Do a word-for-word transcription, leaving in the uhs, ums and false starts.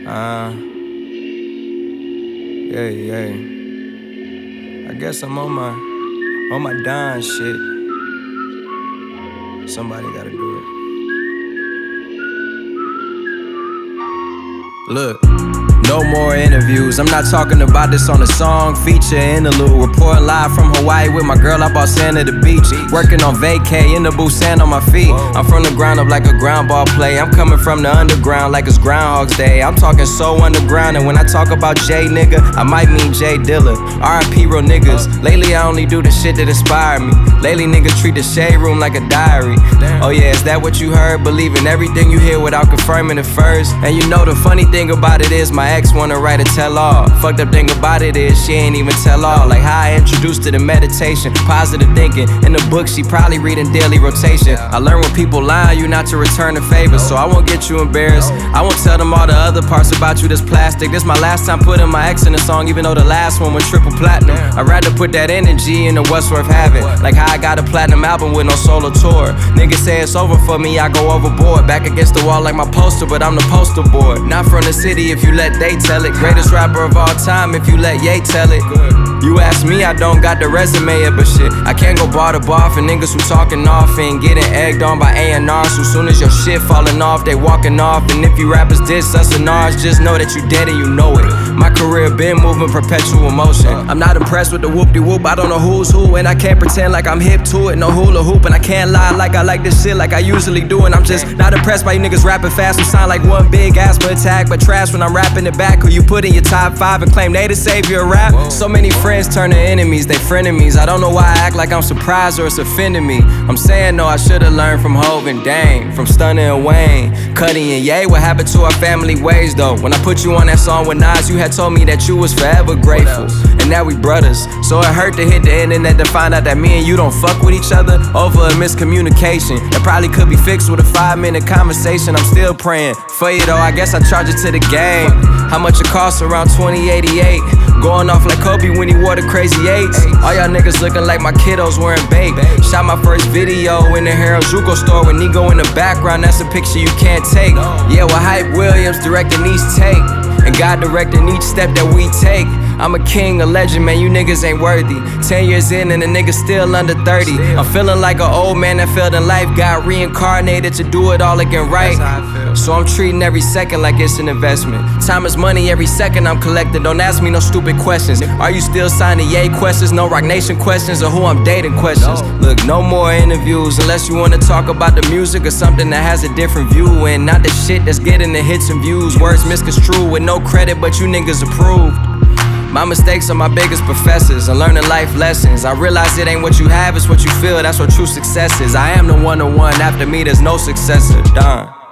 Uh, yeah, yeah. I guess I'm on my, on my Don shit. Somebody gotta do it. Look. No more interviews, I'm not talking about this on a song, feature, interlude. Reporting live from Hawaii with my girl, I bought sand at the beach. Working on vacay, in the booth, sand on my feet. I'm from the ground up like a ground ball play. I'm coming from the underground like it's Groundhog's Day. I'm talking so underground, and when I talk about Jay, nigga, I might mean Jay Dilla. R I P real niggas. Lately I only do the shit that inspire me. Lately niggas treat the shade room like a diary. Oh yeah, is that what you heard? Believing everything you hear without confirming it first. And you know the funny thing about it is my ex wanna write a tell-all. Fucked up thing about it is she ain't even tell all. Like how I introduced her to meditation, positive thinking. In the book she probably reading daily rotation. I learned when people lie on you not to return a favor, so I won't get you embarrassed. I won't tell them all the other parts about you that's plastic. This my last time putting my ex in a song, even though the last one was triple platinum. I'd rather put that energy into what's worth having. Like how I got a platinum album with no solo tour. Niggas say it's over for me, I go overboard. Back against the wall like my poster, but I'm the poster board. Not from the city if you let they tell it. Greatest rapper of all time if you let Ye tell it. You ask me, I don't got the resume yet, but shit, I can't go bar to bar for niggas who talking off and getting egged on by A and R's. So soon as your shit falling off, they walking off. And if you rappers diss us and ours, just know that you dead and you know it. My career been moving perpetual motion. I'm not impressed with the whoop-de-whoop, I don't know who's who, and I can't pretend like I'm hip to it, no hula hoop. And I can't lie like I like this shit like I usually do. And I'm just not impressed by you niggas rapping fast who sound like one big asthma attack, but trash when I'm rapping it back. Who you put in your top five and claim they the savior of rap? So many friends turn to enemies, they frenemies. I don't know why I act like I'm surprised or it's offending me. I'm saying no, I should've learned from Hov and Dame, from Stunner and Wayne, Cuddy and Ye. What happened to our family ways though? When I put you on that song with Nas, you had told me that you was forever grateful, and now we brothers. So it hurt to hit the internet to find out that me and you don't fuck with each other over a miscommunication that probably could be fixed with a five minute conversation. I'm still praying for you though, I guess I charge it to the game. How much it costs? Around twenty eighty-eight. Going off like Kobe when he wore the crazy eights. All y'all niggas looking like my kiddos wearing bake. Shot my first video in the Harold Juco store with Nigo in the background. That's a picture you can't take. Yeah, well, Hype Williams directing each take, and God directing each step that we take. I'm a king, a legend, man, you niggas ain't worthy. Ten years in and the nigga still under thirty. I'm feeling like an old man that failed in life, got reincarnated to do it all again right. So I'm treating every second like it's an investment. Time is money, every second I'm collecting. Don't ask me no stupid questions. Are you still signing Ye questions? No Rock Nation questions, or who I'm dating questions. Look, no more interviews unless you wanna talk about the music or something that has a different view, and not the shit that's getting the hits and views. Words misconstrued with no credit, but you niggas approved. My mistakes are my biggest professors, and learning life lessons. I realize it ain't what you have, it's what you feel. That's what true success is. I am the one-on-one, after me there's no successor. Don.